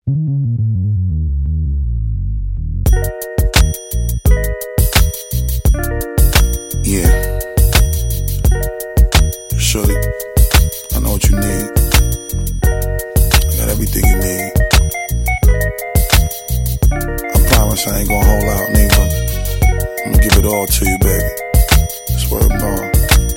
Yeah. Shorty, I know what you need. I got everything you need. I promise I ain't gonna hold out, neither. I'm gonna give it all to you, baby. Swear to God.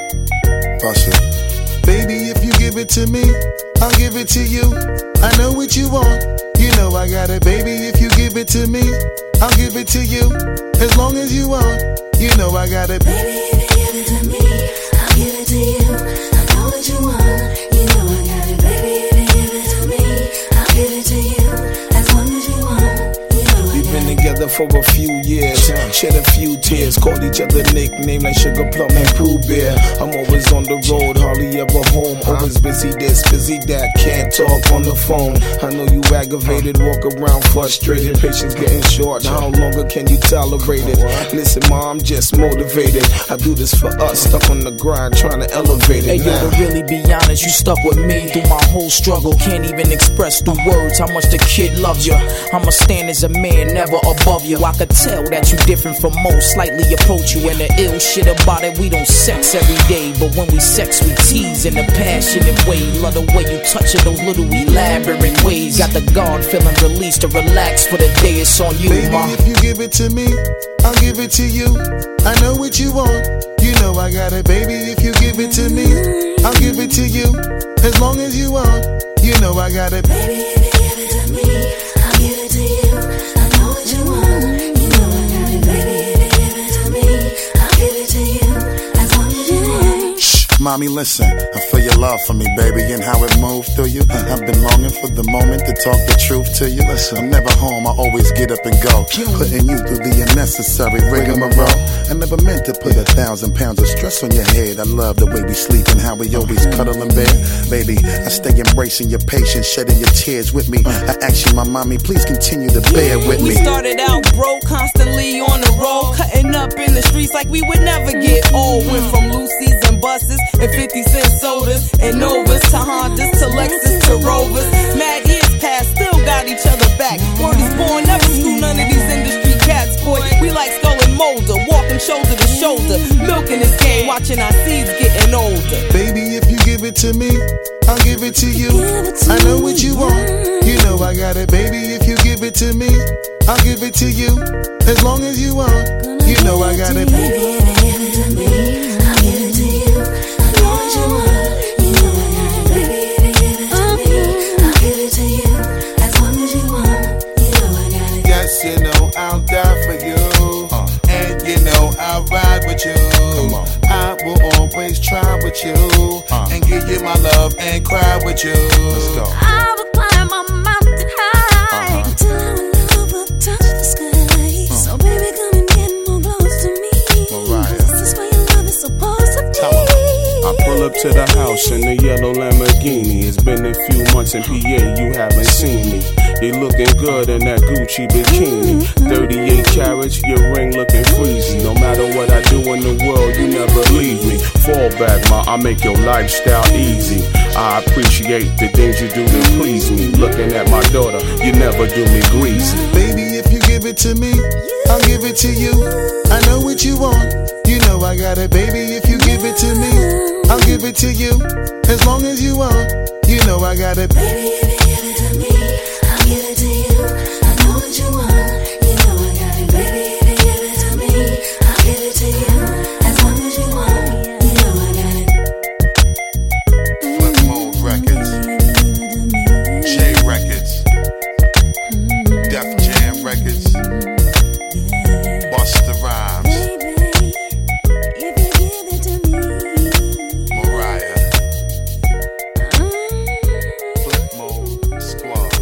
Bust it. Baby, if you give it to me, I'll give it to you. I know what you want. You know I got it, baby. If you give it to me, I'll give it to you. As long as you want. You know I got it. Baby, if you give it to me, I'll give it to you. I know what you want. You know I got it. Baby, if you give it to me, I'll give it to you. As long as you want. You know I got it. We've been together for a few years, shed a few tears, called each other nicknames like Sugar Plum and Pooh Bear. I'm always on the road, hardly ever home. Always busy this, busy that, can't talk on the phone. I know you aggravated, walk around frustrated. Patience getting short, how longer can you tolerate it? Listen, ma, I'm just motivated. I do this for us, stuck on the grind, trying to elevate it. Hey, yo, to really be honest, you stuck with me through my whole struggle. Can't even express through words how much the kid loves you. I'ma stand as a man, never above you. I could tell that you different from most, slightly approach you. And the ill shit about it, we don't sex every day, but when we sex, we tease in a passionate way. Love the way you touch it, those little elaborate ways. Got the guard feeling released to relax for the day. It's on you, baby, ma. if you give it to me, I'll give it to you. I know what you want. You know I got it, baby. If you give it to me, I'll give it to you. As long as you want. You know I got it. Baby, if you give it to me, I'll give it to you. I know what you want. You know I got it. Baby, if you give it to me, I'll give it to you. As long as you want. Shh, mommy, listen. I feel your love for me, baby, and how it moved through you. I've been longing for the moment to talk the truth to you. Listen, I'm never home, I always get up and go. Putting you through the unnecessary rigmarole. I never meant to put 1,000 pounds of stress on your head. I love the way we sleep and how we always cuddle in bed. Baby, I stay embracing your patience, shedding your tears with me. I ask you, my mommy, please continue to bear with me. We started out broke, constantly on the road, cutting up in the streets like we would never get old. Went from Lucy's and buses and 50-cent sodas and Novas to Hondas to Lexus to Rovers. Mad years past, still got each other back. Word is born, never screw none of these industry cats, boy. We like Skull and Molder, walking shoulder to shoulder, milking this game, watching our seeds getting older. Baby, if you give it to me, I'll give it to you. I know what you want. You know I got it, baby. If you give it to me, I'll give it to you. As long as you want. You know I got it. Baby, if you give it to me, I'll give it to you. I know what you want. You know I got it. Baby, if you give it to me, I'll give it to you. As long as you want. You know I got it. Yes, you know I'll die for you. And you know I'll ride with you. I will always try with you. And give you my love and cry with you. Let's go. I will climb a mountain high until our love will touch the sky. So baby, come and get more close to me. This is where your love is supposed to be. I pull up to the house in a yellow Lamborghini. It's been a few months in PA, you haven't seen me. You looking good in that Gucci bikini. 38 carats, your ring looking freezy. No matter what I do in the world, you never leave me. Fall back, ma, I make your lifestyle easy. I appreciate the things you do to please me. Looking at my daughter, you never do me greasy. Baby, if you give it to me, I'll give it to you. I know what you want. You know I got it, baby. If you give it to me, I'll give it to you. As long as you want. You know I got it. Baby, if you give it to me, I'll give it to you. I know what you want. You know I got it. Baby, if you give it to me, I'll give it to you. As long as you want. You know I got it. Flip Mode Records, J Records, Def Jam Records, Busta Rhymes, If you give it to me, Mariah, Flip Mode Squad.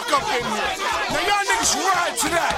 up in here. Now y'all niggas ride to that.